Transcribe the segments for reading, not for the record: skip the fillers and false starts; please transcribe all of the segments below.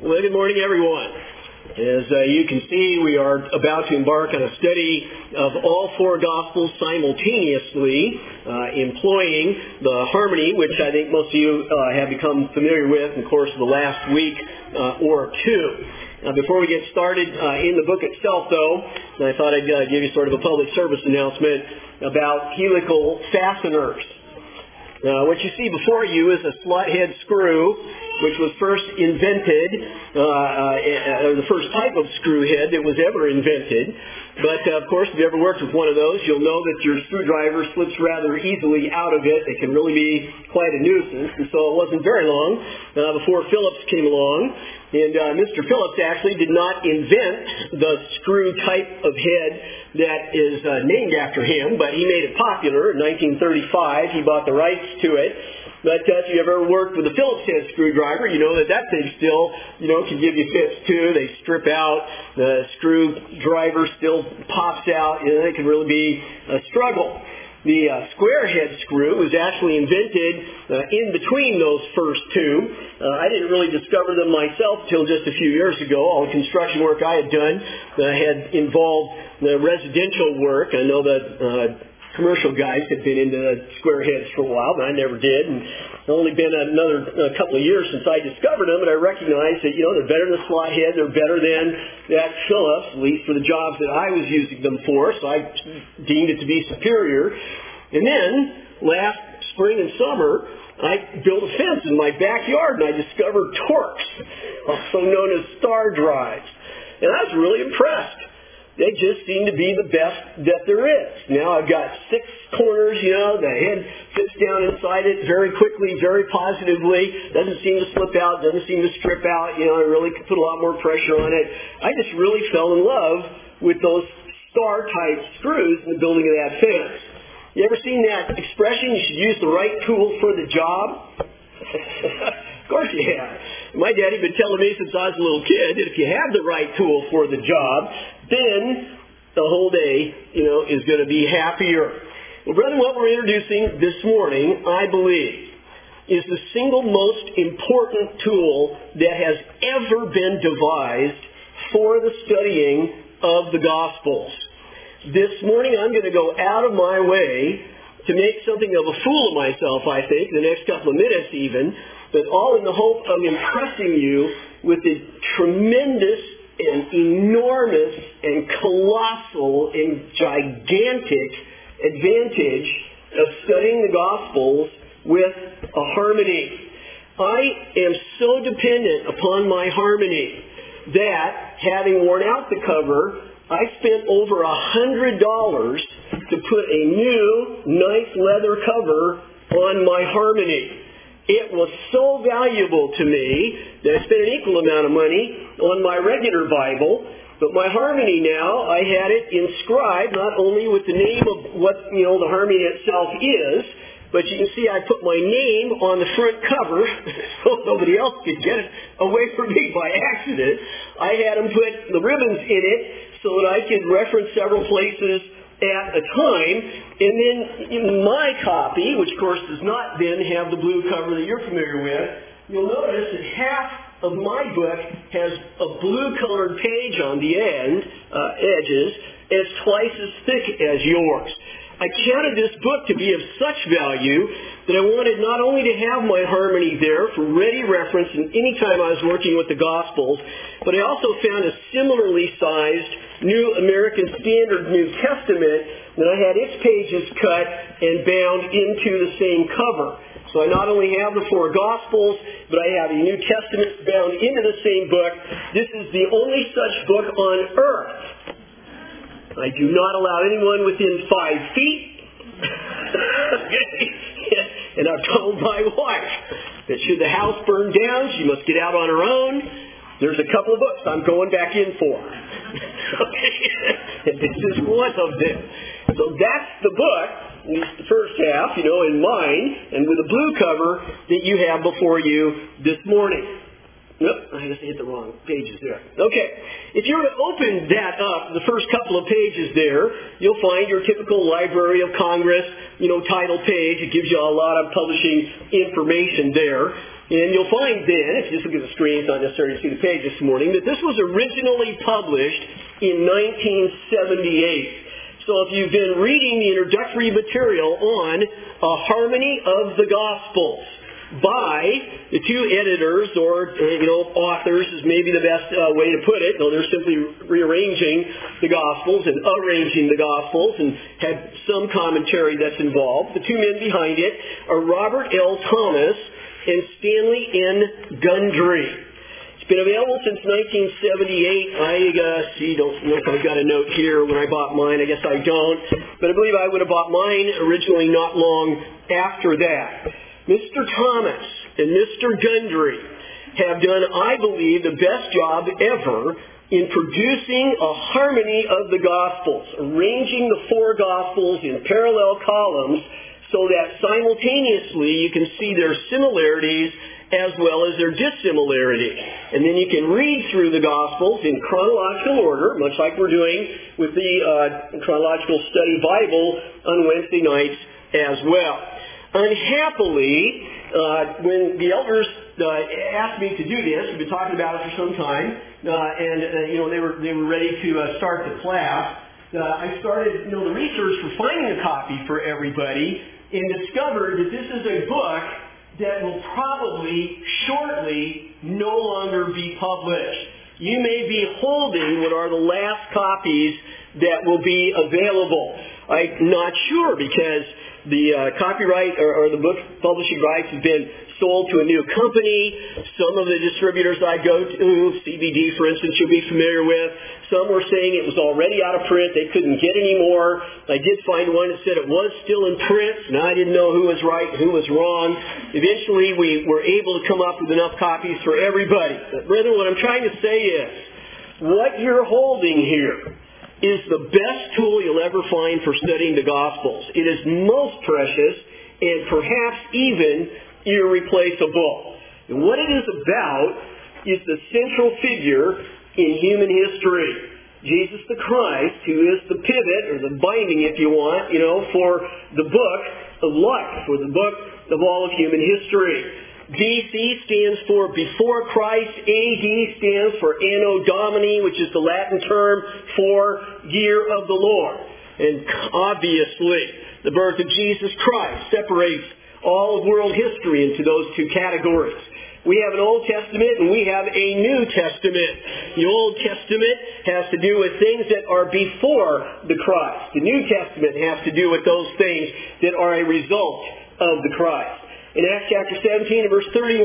Well, good morning, everyone. As you can see, we are about to embark on a study of all four Gospels simultaneously, employing the harmony, which I think most of you have become familiar with in the course of the last week or two. Before we get started in the book itself, though, I thought I'd give you sort of a public service announcement about helical fasteners. What you see before you is a slot head screw, which was first invented, the first type of screw head that was ever invented. But, of course, if you ever worked with one of those, you'll know that your screwdriver slips rather easily out of it. It can really be quite a nuisance. And so it wasn't very long before Phillips came along. And Mr. Phillips actually did not invent the screw type of head that is named after him, but he made it popular in 1935. He bought the rights to it. But if you ever worked with a Phillips head screwdriver, you know that thing still, can give you fits too. They strip out, the screwdriver still pops out. It can really be a struggle. The square head screw was actually invented in between those first two. I didn't really discover them myself until just a few years ago. All the construction work I had done had involved residential work. I know that commercial guys had been into square heads for a while, but I never did. And it's only been a couple of years since I discovered them, and I recognized that, they're better than the slot head. They're better than that Phillips, at least for the jobs that I was using them for, so I deemed it to be superior. And then, last spring and summer, I built a fence in my backyard, and I discovered Torx, also known as star drives. And I was really impressed. They just seem to be the best that there is. Now I've got 6 corners, the head fits down inside it very quickly, very positively, doesn't seem to slip out, doesn't seem to strip out, I really could put a lot more pressure on it. I just really fell in love with those star-type screws in the building of that fence. You ever seen that expression, you should use the right tool for the job? Of course you have. My daddy had been telling me since I was a little kid that if you have the right tool for the job, then the whole day, is going to be happier. Well, brethren, what we're introducing this morning, I believe, is the single most important tool that has ever been devised for the studying of the Gospels. This morning, I'm going to go out of my way to make something of a fool of myself, I think, in the next couple of minutes even, but all in the hope of impressing you with the tremendous and enormous and colossal and gigantic advantage of studying the Gospels with a harmony. I am so dependent upon my harmony that, having worn out the cover, I spent over $100 to put a new, nice leather cover on my harmony. It was so valuable to me that I spent an equal amount of money on my regular Bible, but my harmony now, I had it inscribed not only with the name of what, the harmony itself is, but you can see I put my name on the front cover so nobody else could get it away from me by accident. I had them put the ribbons in it so that I could reference several places at a time, and then in my copy, which of course does not then have the blue cover that you're familiar with, you'll notice that half of my book has a blue-colored page on the edges, and it's twice as thick as yours. I counted this book to be of such value that I wanted not only to have my harmony there for ready reference any time I was working with the Gospels, but I also found a similarly sized New American Standard New Testament that I had its pages cut and bound into the same cover. So I not only have the 4 Gospels, but I have a New Testament bound into the same book. This is the only such book on earth. I do not allow anyone within 5 feet. And I've told my wife that should the house burn down, she must get out on her own. There's a couple of books I'm going back in for. And this is one of them. So that's the book, at least the first half, in mine, and with a blue cover that you have before you this morning. Nope, I just hit the wrong pages there. Okay, if you were to open that up, the first couple of pages there, you'll find your typical Library of Congress, title page. It gives you a lot of publishing information there. And you'll find then, if you just look at the screen, it's not necessary to see the page this morning, that this was originally published in 1978. So if you've been reading the introductory material on A Harmony of the Gospels by the two editors, or authors is maybe the best way to put it, though they're simply rearranging the Gospels and arranging the Gospels and had some commentary that's involved. The two men behind it are Robert L. Thomas and Stanley N. Gundry. It's been available since 1978. I don't know if I've got a note here when I bought mine. I guess I don't. But I believe I would have bought mine originally not long after that. Mr. Thomas and Mr. Gundry have done, I believe, the best job ever in producing a harmony of the Gospels, arranging the four Gospels in parallel columns so that simultaneously you can see their similarities as well as their dissimilarities. And then you can read through the Gospels in chronological order, much like we're doing with the Chronological Study Bible on Wednesday nights as well. Unhappily, when the elders asked me to do this, we've been talking about it for some time, and they were ready to start the class. I started the research for finding a copy for everybody, and discovered that this is a book that will probably shortly no longer be published. You may be holding what are the last copies that will be available. I'm not sure, because the copyright or the book publishing rights have been sold to a new company. Some of the distributors I go to, CBD for instance, you'll be familiar with, some were saying it was already out of print, they couldn't get any more. I did find one that said it was still in print, and I didn't know who was right and who was wrong. Eventually we were able to come up with enough copies for everybody. But brethren, what I'm trying to say is, what you're holding here is the best tool you'll ever find for studying the Gospels. It is most precious and perhaps even irreplaceable. And what it is about is the central figure in human history. Jesus the Christ, who is the pivot, or the binding if you want, for the book of life, for the book of all of human history. BC stands for before Christ. AD stands for Anno Domini, which is the Latin term for year of the Lord. And obviously, the birth of Jesus Christ separates all of world history into those two categories. We have an Old Testament and we have a New Testament. The Old Testament has to do with things that are before the Christ. The New Testament has to do with those things that are a result of the Christ. In Acts chapter 17 and verse 31,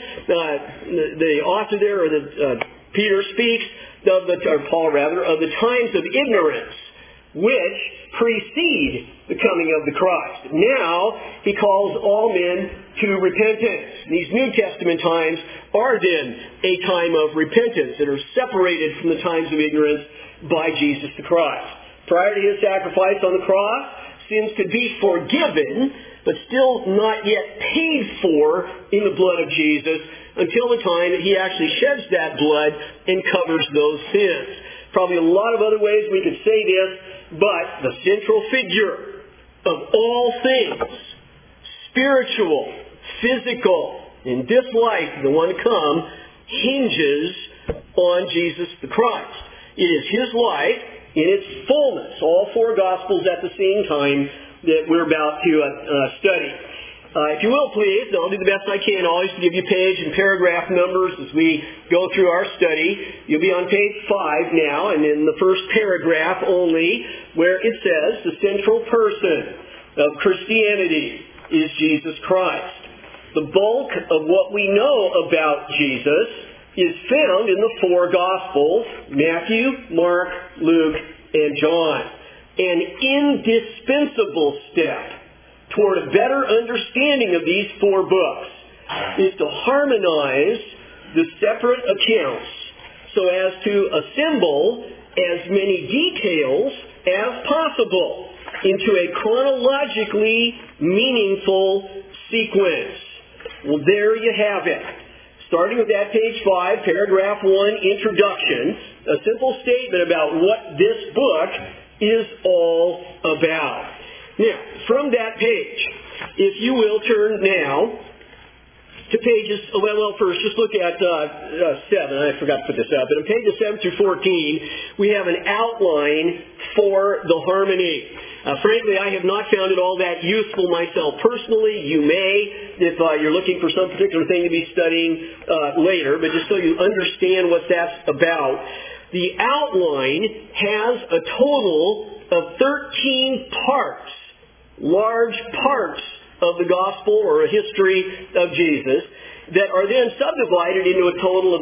the author there, or Peter speaks, Paul rather, of the times of ignorance which precede the coming of the Christ. Now, he calls all men to repentance. These New Testament times are then a time of repentance that are separated from the times of ignorance by Jesus the Christ. Prior to his sacrifice on the cross, sins could be forgiven, but still not yet paid for in the blood of Jesus until the time that he actually sheds that blood and covers those sins. Probably a lot of other ways we could say this, but the central figure of all things, spiritual, physical, in this life, the one to come, hinges on Jesus the Christ. It is his life in its fullness, all four Gospels at the same time, that we're about to study. If you will, please, I'll do the best I can always to give you page and paragraph numbers as we go through our study. You'll be on page 5 now, and in the first paragraph only, where it says, the central person of Christianity is Jesus Christ. The bulk of what we know about Jesus is found in the four Gospels, Matthew, Mark, Luke, and John. An indispensable step toward a better understanding of these four books is to harmonize the separate accounts so as to assemble as many details as possible into a chronologically meaningful sequence. Well, there you have it. Starting with that page 5, paragraph 1, introduction, a simple statement about what this book is all about. Now, from that page, if you will turn now to pages, first, just look at 7. I forgot to put this up. But on pages 7 through 14, we have an outline for the harmony. Frankly, I have not found it all that useful myself personally. You may, if you're looking for some particular thing to be studying later, but just so you understand what that's about. The outline has a total of 13 parts, large parts of the gospel or a history of Jesus, that are then subdivided into a total of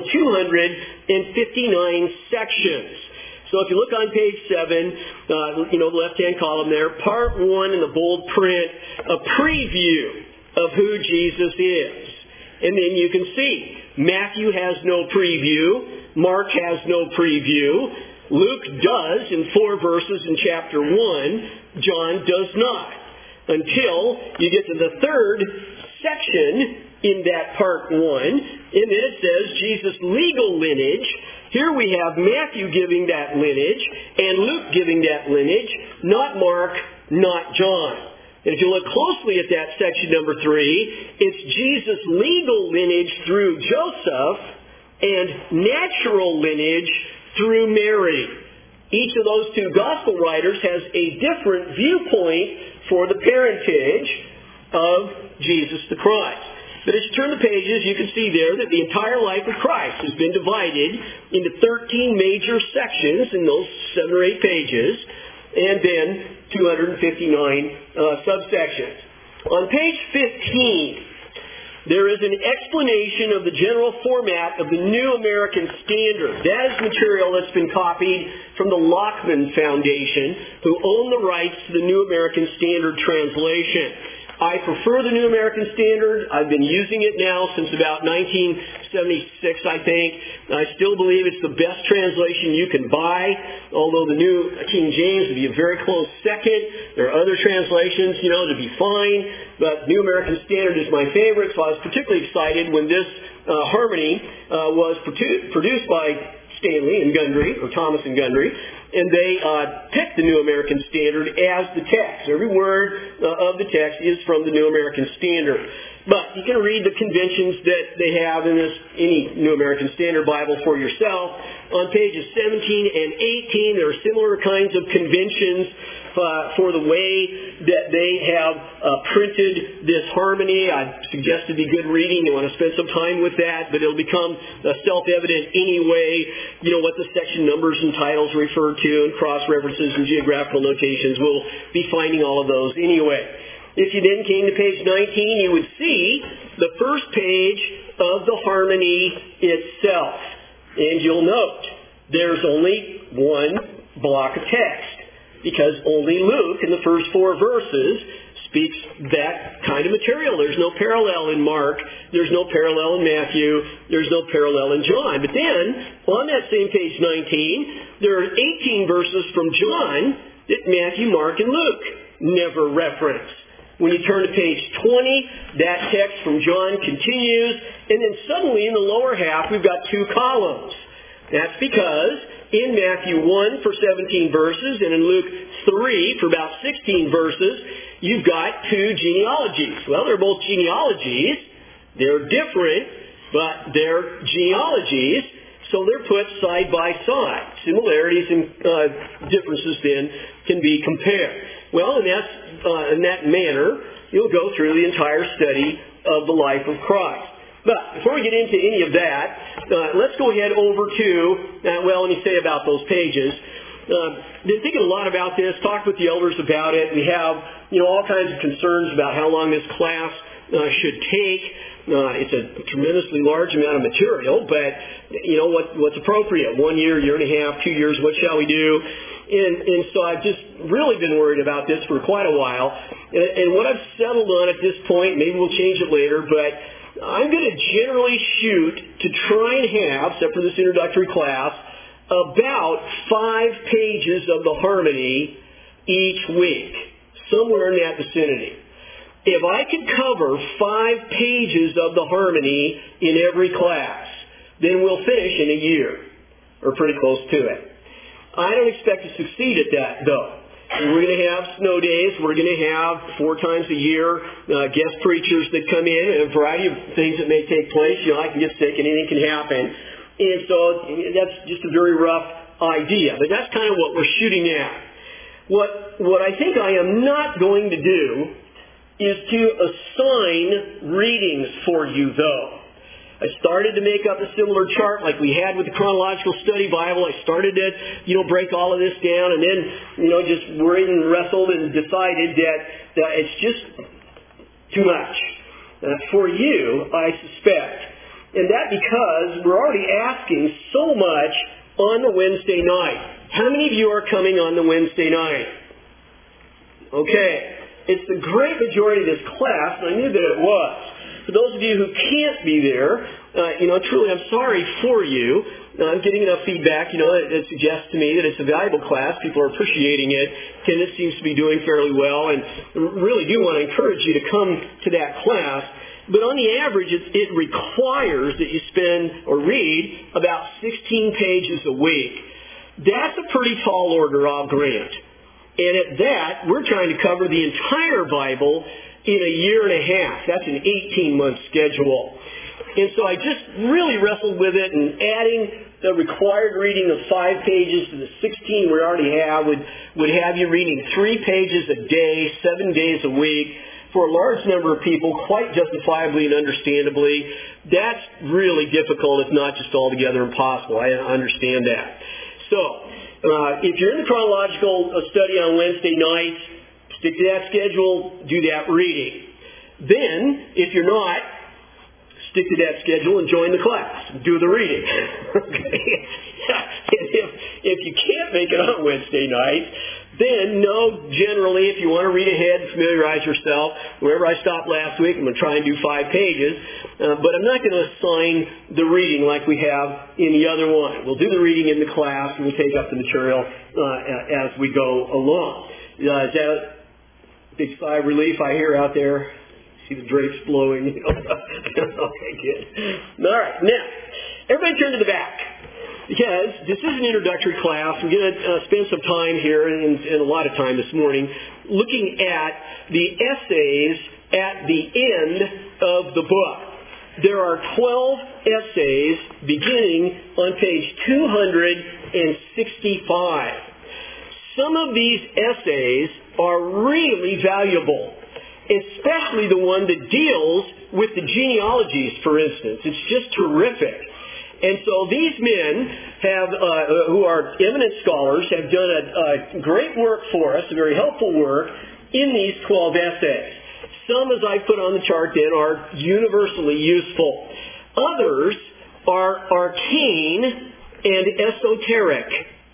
259 sections. So if you look on page 7, the left-hand column there, part 1 in the bold print, a preview of who Jesus is. And then you can see, Matthew has no preview, Mark has no preview, Luke does in 4 verses in chapter 1, John does not. Until you get to the third section in that part 1, and then it says Jesus' legal lineage. Here we have Matthew giving that lineage, and Luke giving that lineage, not Mark, not John. And if you look closely at that section number 3, it's Jesus' legal lineage through Joseph, and natural lineage through Mary. Each of those two gospel writers has a different viewpoint for the parentage of Jesus the Christ. But as you turn the pages, you can see there that the entire life of Christ has been divided into 13 major sections in those 7 or 8 pages, and then 259 subsections. On page 15, there is an explanation of the general format of the New American Standard. That is material that's been copied from the Lockman Foundation, who own the rights to the New American Standard translation. I prefer the New American Standard. I've been using it now since about 1976, I think. I still believe it's the best translation you can buy, although the New King James would be a very close second. There are other translations, to be fine, but New American Standard is my favorite, so I was particularly excited when this harmony was produced by Stanley and Gundry, or Thomas and Gundry, and they picked the New American Standard as the text. Every word of the text is from the New American Standard. But you can read the conventions that they have in any New American Standard Bible for yourself. On pages 17 and 18, there are similar kinds of conventions for the way that they have printed this harmony. I suggest it be good reading. You want to spend some time with that, but it'll become self-evident anyway, what the section numbers and titles refer to, and cross-references and geographical notations. We'll be finding all of those anyway. If you then came to page 19, you would see the first page of the harmony itself. And you'll note there's only one block of text, because only Luke in the first 4 verses speaks that kind of material. There's no parallel in Mark. There's no parallel in Matthew. There's no parallel in John. But then, on that same page 19, there are 18 verses from John that Matthew, Mark, and Luke never reference. When you turn to page 20, that text from John continues, and then suddenly in the lower half, we've got 2 columns. That's because in Matthew 1 for 17 verses, and in Luke 3 for about 16 verses, you've got 2 genealogies. Well, they're both genealogies. They're different, but they're genealogies, so they're put side by side. Similarities and differences then can be compared. Well, in that manner, you'll go through the entire study of the life of Christ. But before we get into any of that, let's go ahead over to, let me say about those pages. Been thinking a lot about this, talked with the elders about it. We have, all kinds of concerns about how long this class should take. It's a tremendously large amount of material, but, what's appropriate? 1 year, year and a half, 2 years, what shall we do? And so I've just really been worried about this for quite a while. And what I've settled on at this point, maybe we'll change it later, but I'm going to generally shoot to try and have, except for this introductory class, about 5 pages of the harmony each week, somewhere in that vicinity. If I could cover 5 pages of the harmony in every class, then we'll finish in a year, or pretty close to it. I don't expect to succeed at that, though. We're going to have snow days. We're going to have 4 times a year guest preachers that come in, and a variety of things that may take place. I can get sick. Anything can happen. And so that's just a very rough idea. But that's kind of what we're shooting at. What I think I am not going to do is to assign readings for you, though. I started to make up a similar chart like we had with the Chronological Study Bible. I started to, break all of this down, and then, just worried and wrestled and decided that it's just too much for you, I suspect. And that because we're already asking so much on the Wednesday night. How many of you are coming on the Wednesday night? Okay. It's the great majority of this class, and I knew that it was. For those of you who can't be there, truly I'm sorry for you. I'm getting enough feedback, it suggests to me that it's a valuable class. People are appreciating it. Attendance seems to be doing fairly well, and really do want to encourage you to come to that class. But on the average, it requires that you spend or read about 16 pages a week. That's a pretty tall order, I'll grant. And at that, we're trying to cover the entire Bible in a year and a half. That's an 18-month schedule. And so I just really wrestled with it, and adding the required reading of 5 pages to the 16 we already have would have you reading 3 pages a day, 7 days a week. For a large number of people, quite justifiably and understandably, that's really difficult, if not just altogether impossible. I understand that. So, if you're in the chronological study on Wednesday nights, stick to that schedule, do that reading. Then, if you're not, stick to that schedule and join the class. Do the reading. Okay? If you can't make it on Wednesday night, then know generally if you want to read ahead and familiarize yourself, wherever I stopped last week, I'm going to try and do 5 pages. But I'm not going to assign the reading like we have in the other one. We'll do the reading in the class, and we'll take up the material as we go along. Is that a big sigh of relief I hear out there? See the drapes blowing. Okay, good. All right, now, everybody turn to the back. Because this is an introductory class. We're going to spend some time here, and a lot of time this morning, looking at the essays at the end of the book. There are 12 essays beginning on page 265. Some of these essays are really valuable, especially the one that deals with the genealogies, for instance. It's just terrific. And so these men have, who are eminent scholars, have done a great work for us, a very helpful work, in these 12 essays. Some, as I put on the chart then, are universally useful. Others are arcane and esoteric.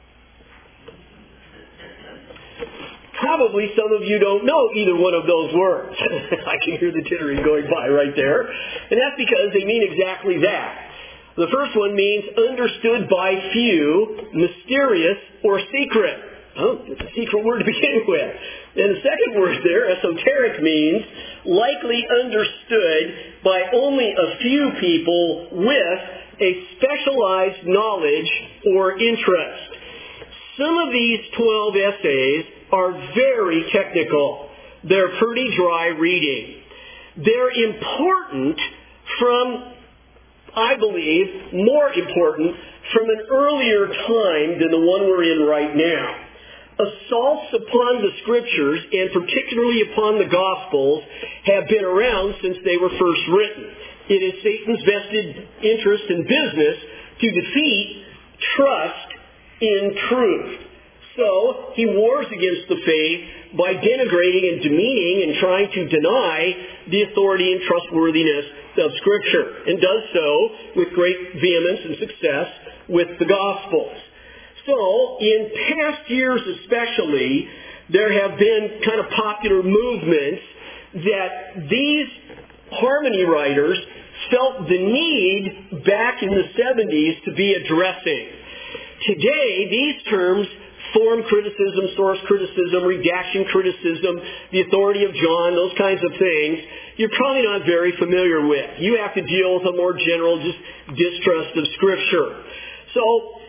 Probably some of you don't know either one of those words. I can hear the tittering going by right there. And that's because they mean exactly that. The first one means understood by few, mysterious, or secret. Oh, it's a secret word to begin with. And the second word there, esoteric, means likely understood by only a few people with a specialized knowledge or interest. Some of these 12 essays are very technical. They're pretty dry reading. They're important from, I believe, more important from an earlier time than the one we're in right now. Assaults upon the Scriptures, and particularly upon the Gospels, have been around since they were first written. It is Satan's vested interest and business to defeat trust in truth. So, he wars against the faith by denigrating and demeaning and trying to deny the authority and trustworthiness of Scripture, and does so with great vehemence and success with the Gospels. So, in past years especially, there have been kind of popular movements that these harmony writers felt the need back in the 70s to be addressing. Today, these terms, form criticism, source criticism, redaction criticism, the authority of John, those kinds of things, you're probably not very familiar with. You have to deal with a more general just distrust of Scripture. So,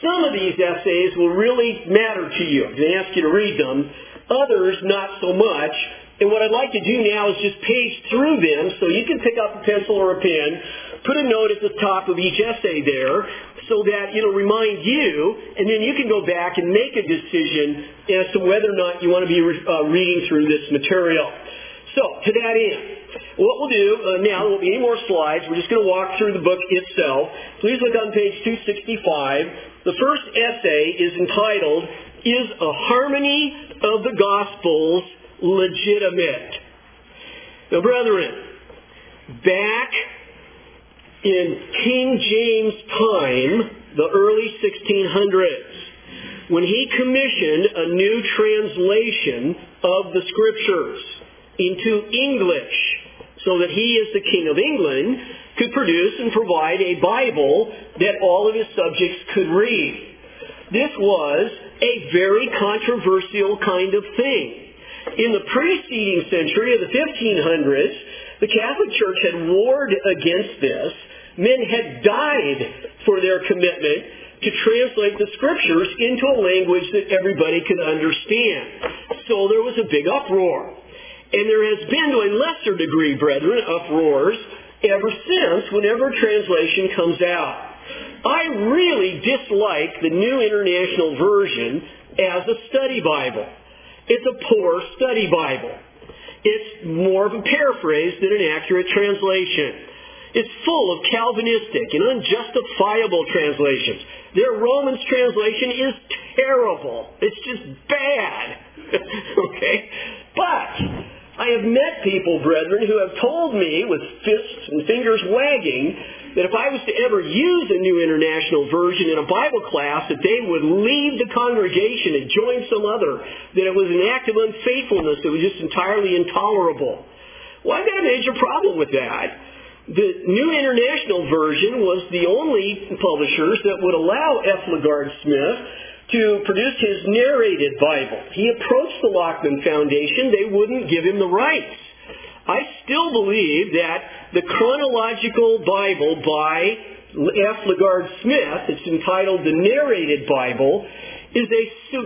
Some of these essays will really matter to you. I'm going to ask you to read them. Others, not so much. And what I'd like to do now is just page through them so you can pick up a pencil or a pen, put a note at the top of each essay there so that it'll remind you, and then you can go back and make a decision as to whether or not you want to be reading through this material. So, to that end, what we'll do now, there won't be any more slides. We're just going to walk through the book itself. Please look on page 265. The first essay is entitled, Is a Harmony of the Gospels Legitimate? Now, brethren, back in King James' time, the early 1600s, when he commissioned a new translation of the Scriptures into English, so that he, as the King of England, could produce and provide a Bible that all of his subjects could read. This was a very controversial kind of thing. In the preceding century of the 1500s, the Catholic Church had warred against this. Men had died for their commitment to translate the Scriptures into a language that everybody could understand. So there was a big uproar. And there has been, to a lesser degree, brethren, uproars ever since whenever translation comes out. I really dislike the New International Version as a study Bible. It's a poor study Bible. It's more of a paraphrase than an accurate translation. It's full of Calvinistic and unjustifiable translations. Their Romans translation is terrible. It's just bad. Okay? But I have met people, brethren, who have told me with fists and fingers wagging that if I was to ever use a New International Version in a Bible class, that they would leave the congregation and join some other, that it was an act of unfaithfulness that was just entirely intolerable. Well, I've got a major problem with that. The New International Version was the only publishers that would allow F. LaGard Smith to produce his narrated Bible. He approached the Lockman Foundation. They wouldn't give him the rights. I still believe that the chronological Bible by F. LaGard Smith, it's entitled the Narrated Bible, is a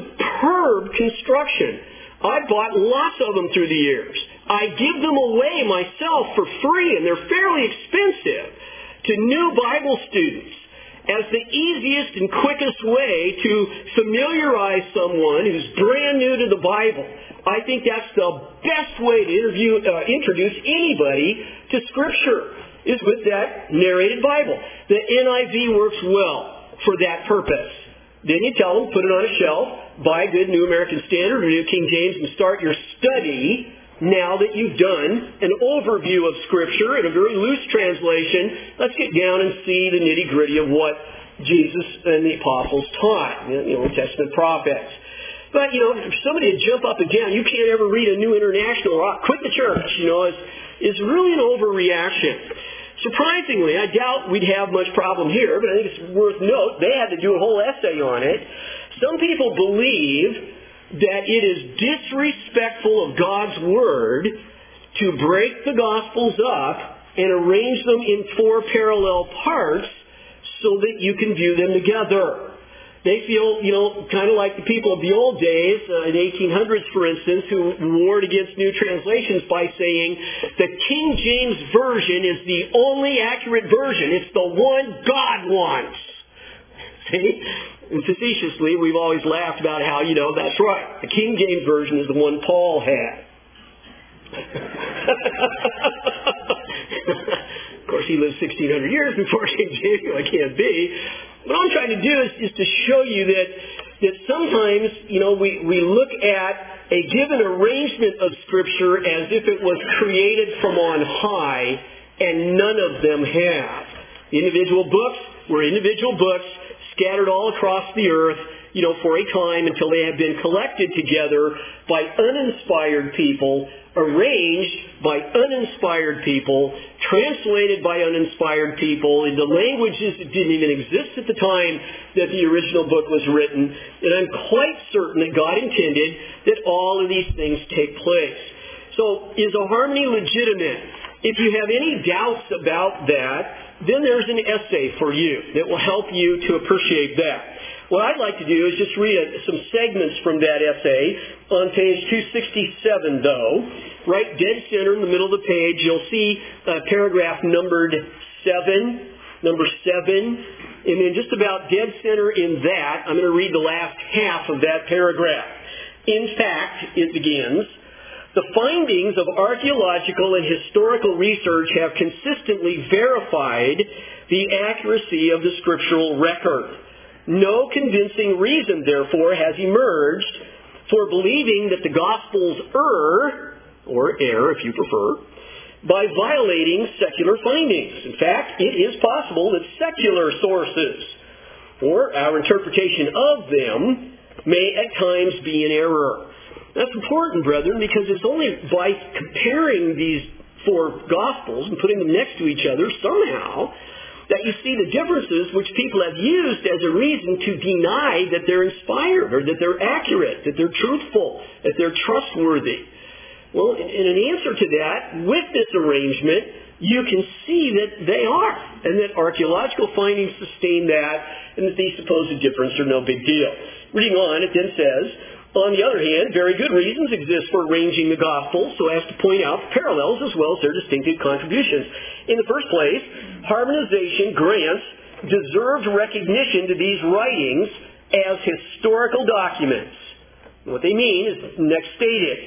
superb construction. I've bought lots of them through the years. I give them away myself for free, and they're fairly expensive to new Bible students as the easiest and quickest way to familiarize someone who's brand new to the Bible. I think that's the best way to introduce anybody to Scripture, is with that narrated Bible. The NIV works well for that purpose. Then you tell them, put it on a shelf, buy a good New American Standard or New King James, and start your study now that you've done an overview of Scripture in a very loose translation. Let's get down and see the nitty-gritty of what Jesus and the apostles taught, the Old Testament prophets. But, for somebody to jump up and down, you can't ever read a New International, or quit the church, is really an overreaction. Surprisingly, I doubt we'd have much problem here, but I think it's worth note, they had to do a whole essay on it. Some people believe that it is disrespectful of God's Word to break the Gospels up and arrange them in 4 parallel parts so that you can view them together. They feel, kind of like the people of the old days, in the 1800s, for instance, who warred against new translations by saying the King James Version is the only accurate version. It's the one God wants. See? And facetiously, we've always laughed about how, that's right. The King James Version is the one Paul had. Of course, he lived 1,600 years before King James. I can't be. What I'm trying to do is to show you that sometimes, we look at a given arrangement of Scripture as if it was created from on high, and none of them have. Individual books were individual books scattered all across the earth, for a time until they have been collected together by uninspired people, arranged by uninspired people, translated by uninspired people into languages that didn't even exist at the time that the original book was written. And I'm quite certain that God intended that all of these things take place. So, is a harmony legitimate? If you have any doubts about that, then there's an essay for you that will help you to appreciate that. What I'd like to do is just read some segments from that essay on page 267, though. Right dead center in the middle of the page, you'll see paragraph numbered 7, number 7. And then just about dead center in that, I'm going to read the last half of that paragraph. In fact, it begins, the findings of archaeological and historical research have consistently verified the accuracy of the scriptural record. No convincing reason, therefore, has emerged for believing that the Gospels err, or err if you prefer, by violating secular findings. In fact, it is possible that secular sources, or our interpretation of them, may at times be in error. That's important, brethren, because it's only by comparing these four Gospels and putting them next to each other somehow that you see the differences which people have used as a reason to deny that they're inspired or that they're accurate, that they're truthful, that they're trustworthy. Well, in an answer to that, with this arrangement, you can see that they are, and that archaeological findings sustain that, and that these supposed differences are no big deal. Reading on, it then says, on the other hand, very good reasons exist for arranging the Gospels so as to point out parallels as well as their distinctive contributions. In the first place, harmonization grants deserved recognition to these writings as historical documents. What they mean is next stated.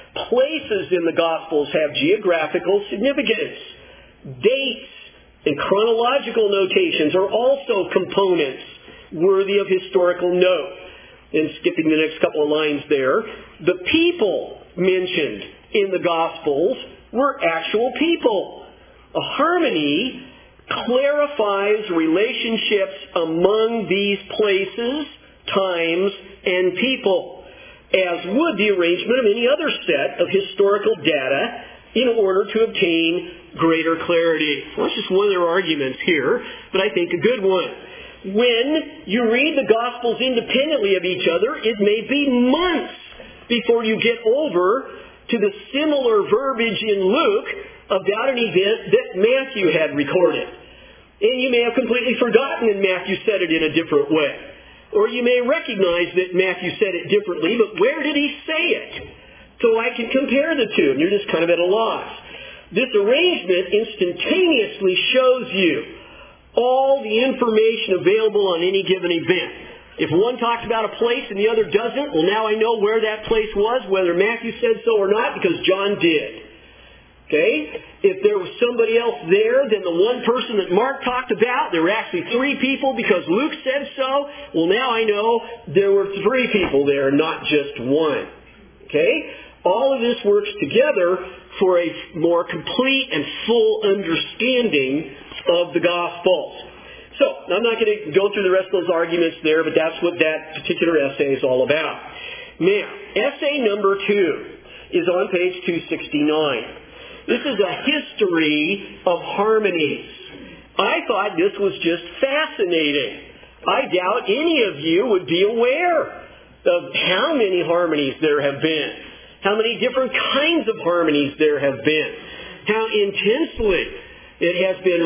Places in the Gospels have geographical significance. Dates and chronological notations are also components worthy of historical note. And skipping the next couple of lines there, the people mentioned in the Gospels were actual people. A harmony clarifies relationships among these places, times, and people, as would the arrangement of any other set of historical data in order to obtain greater clarity. Well, that's just one of their arguments here, but I think a good one. When you read the Gospels independently of each other, it may be months before you get over to the similar verbiage in Luke about an event that Matthew had recorded. And you may have completely forgotten that Matthew said it in a different way. Or you may recognize that Matthew said it differently, but where did he say it? So I can compare the two, and you're just kind of at a loss. This arrangement instantaneously shows you all the information available on any given event. If one talks about a place and the other doesn't, well, now I know where that place was, whether Matthew said so or not, because John did. Okay? If there was somebody else there than the one person that Mark talked about, there were actually three people because Luke said so, well, now I know there were three people there, not just one. Okay? All of this works together for a more complete and full understanding of the Gospels. So, I'm not going to go through the rest of those arguments there, but that's what that particular essay is all about. Now, essay number 2 is on page 269. This is a history of harmonies. I thought this was just fascinating. I doubt any of you would be aware of how many harmonies there have been, how many different kinds of harmonies there have been, how intensely it has been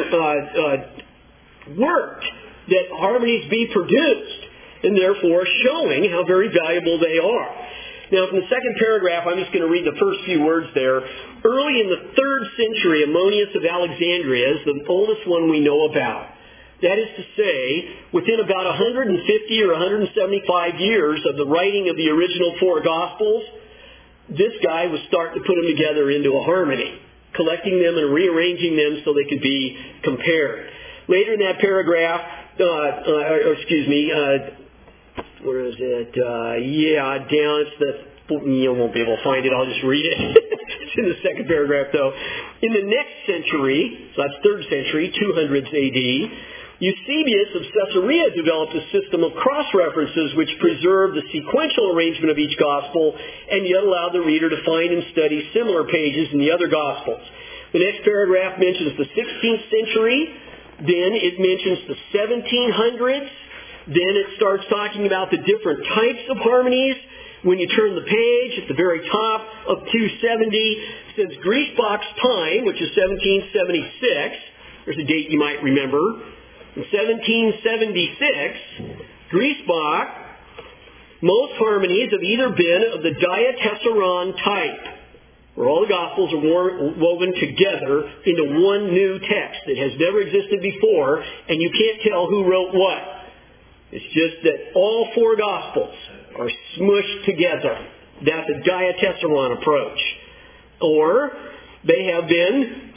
worked that harmonies be produced, and therefore showing how very valuable they are. Now, from the second paragraph, I'm just going to read the first few words there. Early in the 3rd century, Ammonius of Alexandria is the oldest one we know about. That is to say, within about 150 or 175 years of the writing of the original 4 Gospels, this guy was starting to put them together into a harmony, collecting them and rearranging them so they could be compared. Later in that paragraph, where is it? Down, it's you won't be able to find it, I'll just read it. It's in the second paragraph though. In the next century, so that's 3rd century, 200s AD, Eusebius of Caesarea developed a system of cross-references which preserved the sequential arrangement of each gospel and yet allowed the reader to find and study similar pages in the other gospels. The next paragraph mentions the 16th century, then it mentions the 1700s, then it starts talking about the different types of harmonies. When you turn the page, at the very top of 270, it says Griesbach's time, which is 1776. There's a date you might remember. In 1776, Griesbach, most harmonies have either been of the diatessaron type, where all the Gospels are woven together into one new text that has never existed before, and you can't tell who wrote what. It's just that all 4 Gospels are smushed together. That's a diatessaron approach. Or they have been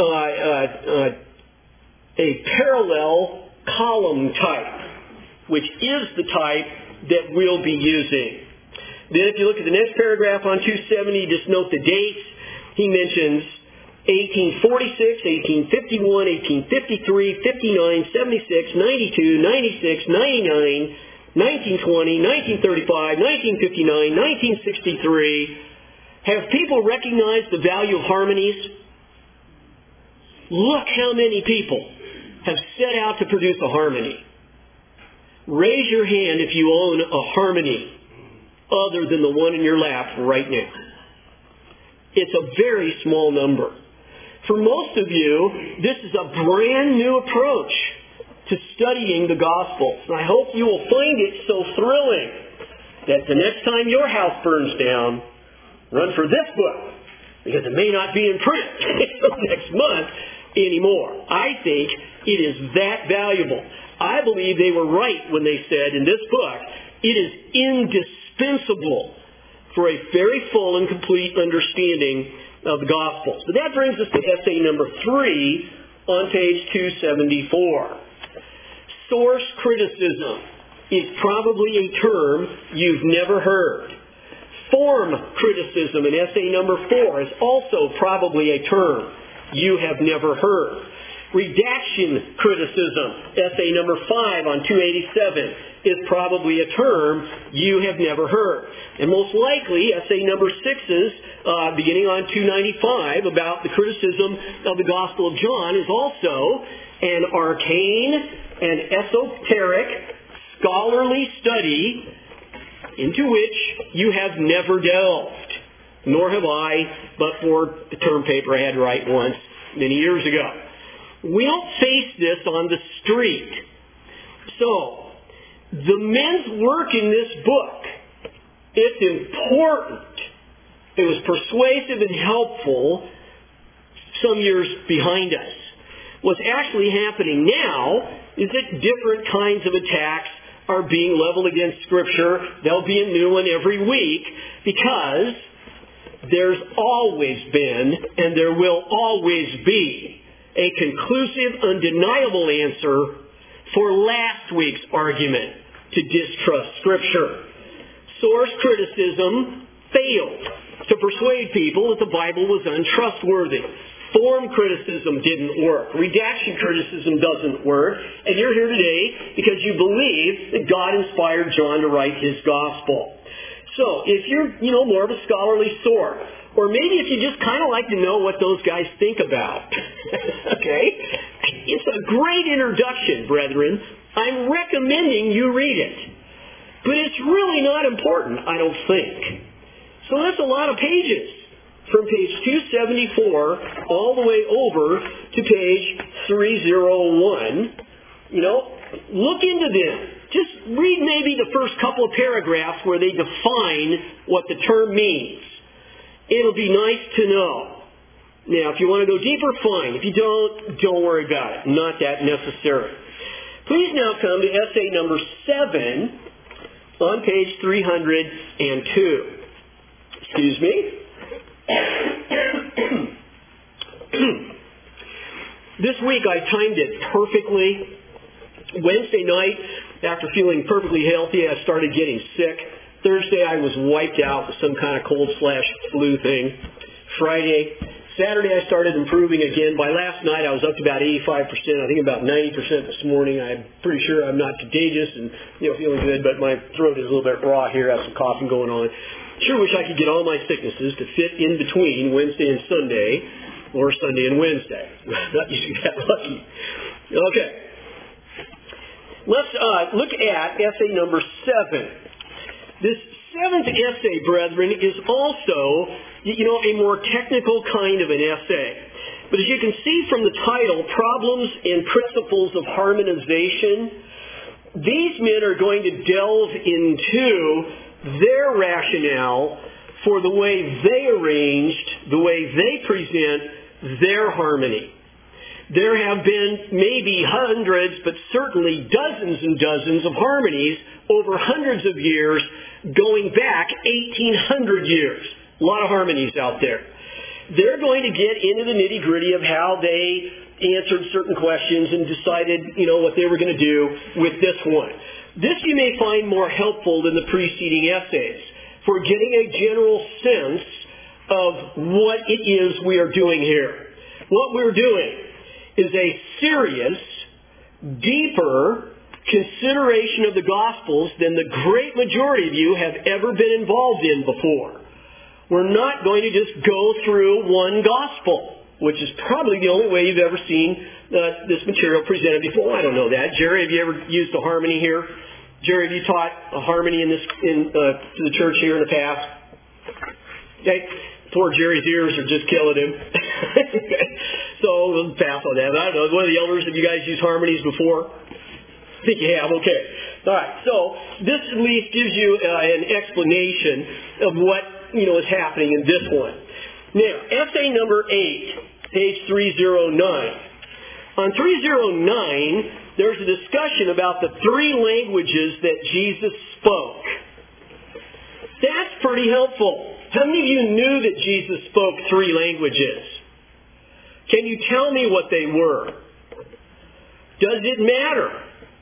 a parallel column type, which is the type that we'll be using. Then if you look at the next paragraph on 270, just note the dates. He mentions 1846, 1851, 1853, 59, 76, 92, 96, 99, 1920, 1935, 1959, 1963. Have people recognized the value of harmonies? Look how many people have set out to produce a harmony. Raise your hand if you own a harmony other than the one in your lap right now. It's a very small number. For most of you, this is a brand new approach to studying the Gospels. And I hope you will find it so thrilling that the next time your house burns down, run for this book, because it may not be in print until next month anymore. I think it is that valuable. I believe they were right when they said in this book, it is indispensable for a very full and complete understanding of the Gospels. So that brings us to essay number 3 on page 274. Source criticism is probably a term you've never heard. Form criticism in essay number 4 is also probably a term you have never heard. Redaction criticism, essay number 5 on 287, is probably a term you have never heard. And most likely, essay number 6's, beginning on 295, about the criticism of the Gospel of John, is also an arcane and esoteric scholarly study into which you have never delved, nor have I, but for the term paper I had to write once many years ago. We don't face this on the street. So, the men's work in this book, it's important. It was persuasive and helpful some years behind us. What's actually happening now is that different kinds of attacks are being leveled against Scripture. There'll be a new one every week because there's always been and there will always be a conclusive, undeniable answer for last week's argument to distrust Scripture. Source criticism failed to persuade people that the Bible was untrustworthy. Form criticism didn't work. Redaction criticism doesn't work. And you're here today because you believe that God inspired John to write his gospel. So, if you're, more of a scholarly sort, or maybe if you just kind of like to know what those guys think about, okay? It's a great introduction, brethren. I'm recommending you read it. But it's really not important, I don't think. So that's a lot of pages. From page 274 all the way over to page 301. Look into them. Just read maybe the first couple of paragraphs where they define what the term means. It'll be nice to know. Now, if you want to go deeper, fine. If you don't worry about it. Not that necessary. Please now come to essay number 7 on page 302. Excuse me. This week I timed it perfectly. Wednesday night, after feeling perfectly healthy, I started getting sick. Thursday I was wiped out with some kind of cold/flu thing. Saturday I started improving again. By last night I was up to about 85%, I think about 90% this morning. I'm pretty sure I'm not contagious and feeling good, but my throat is a little bit raw here. I have some coughing going on. Sure wish I could get all my sicknesses to fit in between Wednesday and Sunday, or Sunday and Wednesday. Not usually that lucky. Okay. Let's look at essay number 7. This 7th essay, brethren, is also, a more technical kind of an essay. But as you can see from the title, Problems and Principles of Harmonization, these men are going to delve into their rationale for the way they arranged, the way they present their harmony. There have been maybe hundreds, but certainly dozens and dozens of harmonies over hundreds of years, going back 1,800 years. A lot of harmonies out there. They're going to get into the nitty-gritty of how they answered certain questions and decided, what they were going to do with this one. This you may find more helpful than the preceding essays for getting a general sense of what it is we are doing here. What we're doing is a serious, deeper consideration of the Gospels than the great majority of you have ever been involved in before. We're not going to just go through one Gospel, which is probably the only way you've ever seen this material presented before. I don't know that. Jerry, have you ever used a harmony here? Jerry, have you taught a harmony to the church here in the past? Okay. Poor Jerry's ears are just killing him. So we'll pass on that. I don't know. One of the elders, have you guys used harmonies before? I think you have. Okay. All right. So this at least gives you an explanation of what is happening in this one. Now, essay number 8, page 309. On 309, there's a discussion about the 3 languages that Jesus spoke. That's pretty helpful. How many of you knew that Jesus spoke 3 languages? Can you tell me what they were? Does it matter?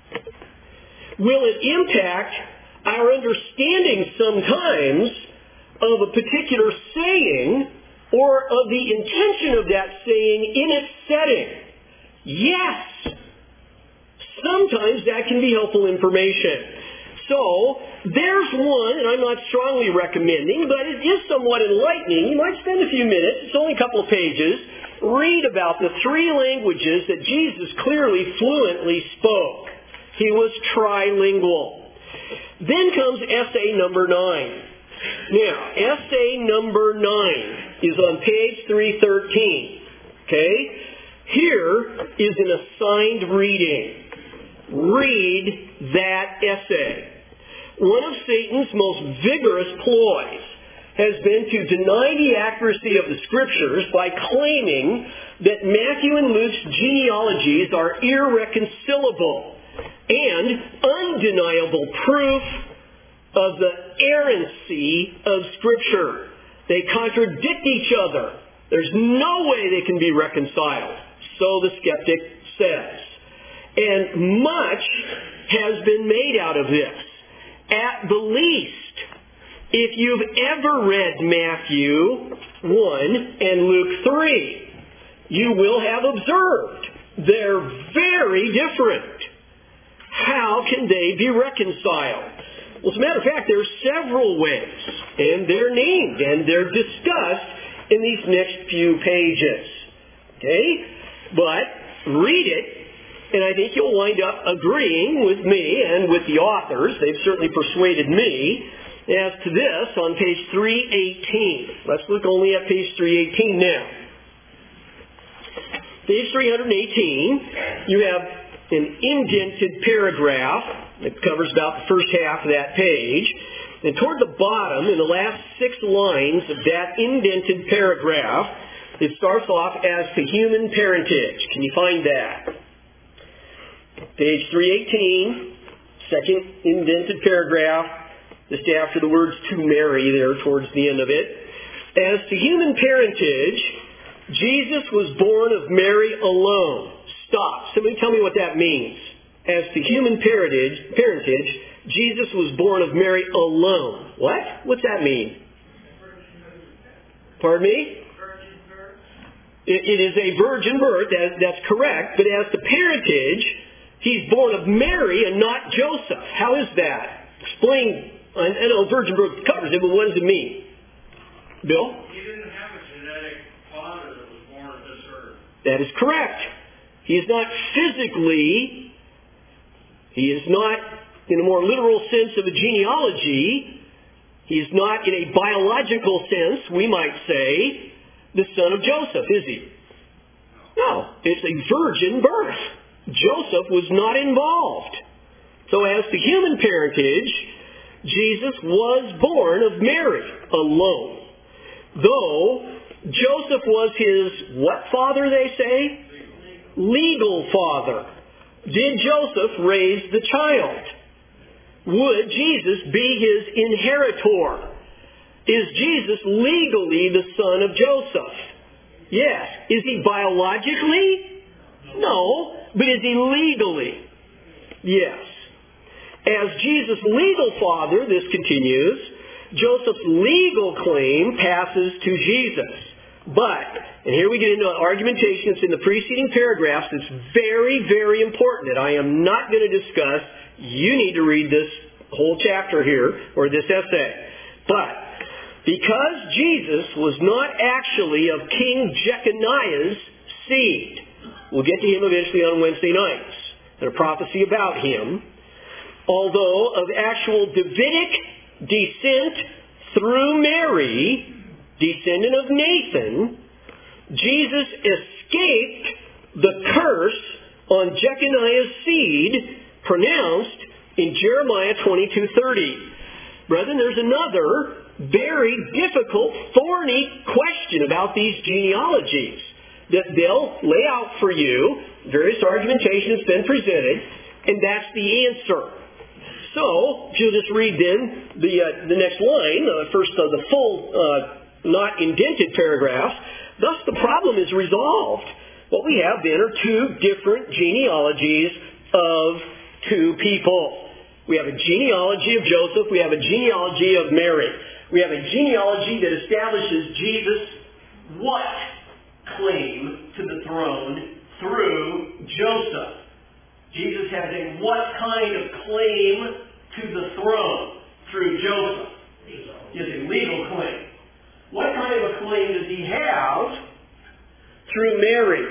Will it impact our understanding sometimes of a particular saying or of the intention of that saying in its setting? Yes. Sometimes that can be helpful information. So, there's one, and I'm not strongly recommending, but it is somewhat enlightening. You might spend a few minutes, it's only a couple of pages, read about the 3 languages that Jesus clearly, fluently spoke. He was trilingual. Then comes essay number 9. Now, essay number 9 is on page 313. Okay? Here is an assigned reading. Read that essay. One of Satan's most vigorous ploys has been to deny the accuracy of the Scriptures by claiming that Matthew and Luke's genealogies are irreconcilable and undeniable proof of the errancy of Scripture. They contradict each other. There's no way they can be reconciled, so the skeptic says. And much has been made out of this. At the least, if you've ever read Matthew 1 and Luke 3, you will have observed they're very different. How can they be reconciled? Well, as a matter of fact, there are several ways, and they're named, and they're discussed in these next few pages. Okay? But read it, and I think you'll wind up agreeing with me and with the authors. They've certainly persuaded me as to this on page 318. Let's look only at page 318 now. Page 318, you have an indented paragraph that covers about the first half of that page. And toward the bottom, in the last 6 lines of that indented paragraph, it starts off as to human parentage. Can you find that? Page 318, second indented paragraph, just after the words to Mary there towards the end of it. As to human parentage, Jesus was born of Mary alone. Stop. Somebody tell me what that means. As to human parentage, Jesus was born of Mary alone. What? What's that mean? Pardon me? It is a virgin birth, that's correct, but as to parentage, he's born of Mary and not Joseph. How is that? Explain. I know virgin birth covers it, but what does it mean? Bill? He didn't have a genetic father that was born of this earth. That is correct. He is not physically, he is not, in a more literal sense of a genealogy, he is not in a biological sense, we might say, the son of Joseph, is he? No. It's a virgin birth. Joseph was not involved. So as to human parentage, Jesus was born of Mary alone. Though Joseph was his what father, they say? Legal father. Did Joseph raise the child? Would Jesus be his inheritor? Is Jesus legally the son of Joseph? Yes. Is he biologically? No. But is he legally? Yes. As Jesus' legal father, this continues, Joseph's legal claim passes to Jesus. But, and here we get into argumentation that's in the preceding paragraphs that's very, very important that I am not going to discuss. You need to read this whole chapter here, or this essay. But, because Jesus was not actually of King Jeconiah's seed, we'll get to him eventually on Wednesday nights, and a prophecy about him, although of actual Davidic descent through Mary, descendant of Nathan, Jesus escaped the curse on Jeconiah's seed pronounced in Jeremiah 22:30. Brethren, there's another very difficult, thorny question about these genealogies that they'll lay out for you. Various argumentation has been presented, and that's the answer. So, if you'll just read then the next line, first of the full, not indented paragraphs, thus the problem is resolved. What we have then are two different genealogies of two people. We have a genealogy of Joseph, we have a genealogy of Mary. We have a genealogy that establishes Jesus' what claim to the throne through Joseph. Jesus has a what kind of claim to the throne through Joseph? He has a legal claim. What kind of a claim does he have through Mary?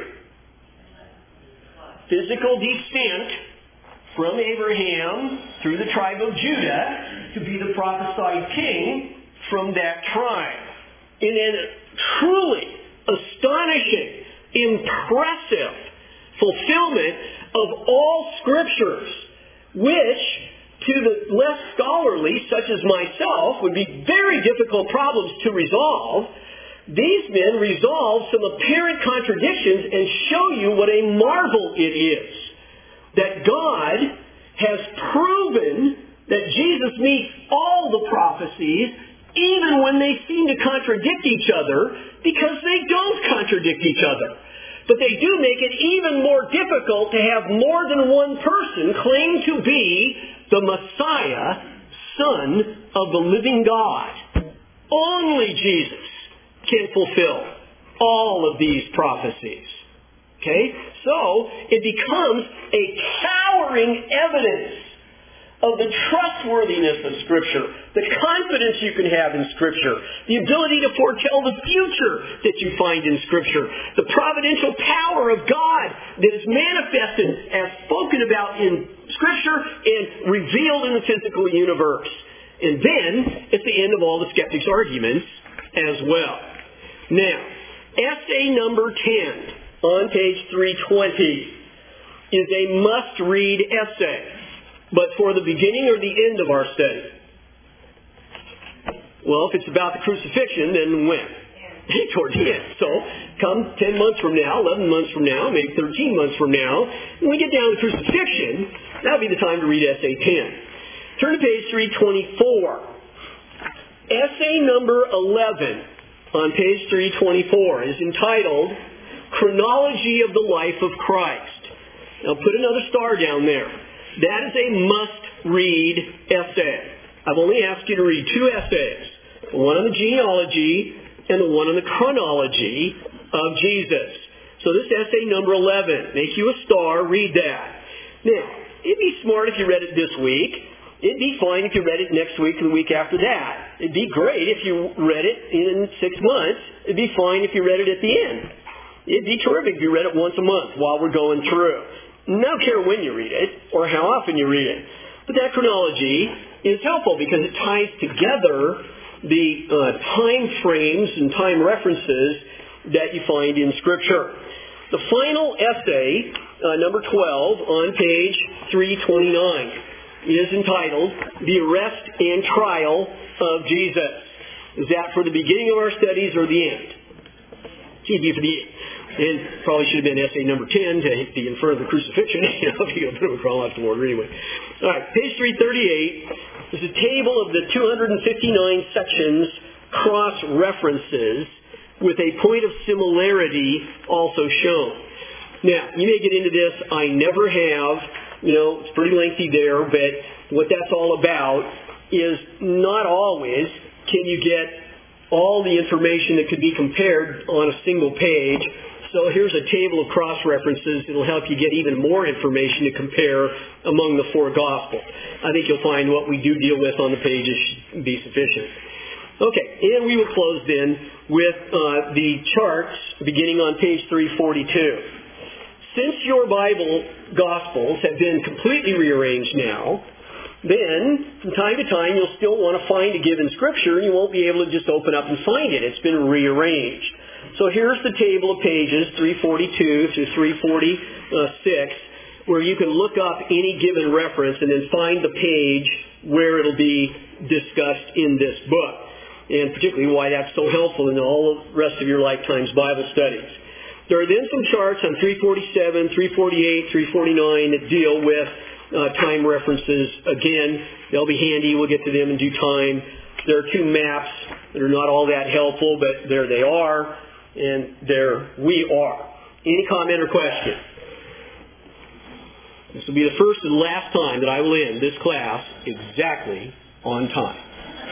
Physical descent from Abraham through the tribe of Judah to be the prophesied king from that tribe. In a truly astonishing, impressive fulfillment of all scriptures, which to the less scholarly, such as myself, would be very difficult problems to resolve, these men resolve some apparent contradictions and show you what a marvel it is that God has proven that Jesus meets all the prophecies even when they seem to contradict each other, because they don't contradict each other. But they do make it even more difficult to have more than one person claim to be the Messiah, Son of the living God. Only Jesus can fulfill all of these prophecies. Okay? So, it becomes a towering evidence of the trustworthiness of Scripture, the confidence you can have in Scripture, the ability to foretell the future that you find in Scripture, the providential power of God that is manifested as spoken about in Scripture and revealed in the physical universe. And then, it's the end of all the skeptics' arguments as well. Now, essay number 10 on page 320 is a must-read essay, but for the beginning or the end of our study. Well, if it's about the crucifixion, then when? Toward the end. So, come 10 months from now, 11 months from now, maybe 13 months from now, when we get down to crucifixion, that'll be the time to read essay 10. Turn to page 324. Essay number 11 on page 324 is entitled Chronology of the Life of Christ. Now put another star down there. That is a must-read essay. I've only asked you to read two essays, the one on the genealogy and the one on the chronology of Jesus. So this essay number 11, make you a star, read that. Now, it'd be smart if you read it this week. It'd be fine if you read it next week and the week after that. It'd be great if you read it in 6 months. It'd be fine if you read it at the end. It'd be terrific if you read it once a month while we're going through. I don't care when you read it or how often you read it. But that chronology is helpful because it ties together the time frames and time references that you find in Scripture. The final essay, number 12, on page 329, is entitled The Arrest and Trial of Jesus. Is that for the beginning of our studies or the end? Should be for the end. And probably should have been essay number 10 to be in front of the crucifixion. You know, if you go through a chronological order anyway. All right, page 338 is a table of the 259 sections cross-references with a point of similarity also shown. Now, you may get into this. I never have. You know, it's pretty lengthy there, but what that's all about is not always can you get all the information that could be compared on a single page. So here's a table of cross-references. It'll help you get even more information to compare among the four Gospels. I think you'll find what we do deal with on the pages should be sufficient. Okay, and we will close then with the charts beginning on page 342. Since your Bible Gospels have been completely rearranged now, then from time to time you'll still want to find a given Scripture and you won't be able to just open up and find it. It's been rearranged. So here's the table of pages 342 through 346 where you can look up any given reference and then find the page where it'll be discussed in this book. And particularly why that's so helpful in all the rest of your lifetime's Bible studies. There are then some charts on 347, 348, 349 that deal with time references. Again, they'll be handy. We'll get to them in due time. There are two maps that are not all that helpful, but there they are, and there we are. Any comment or question? This will be the first and last time that I will end this class exactly on time.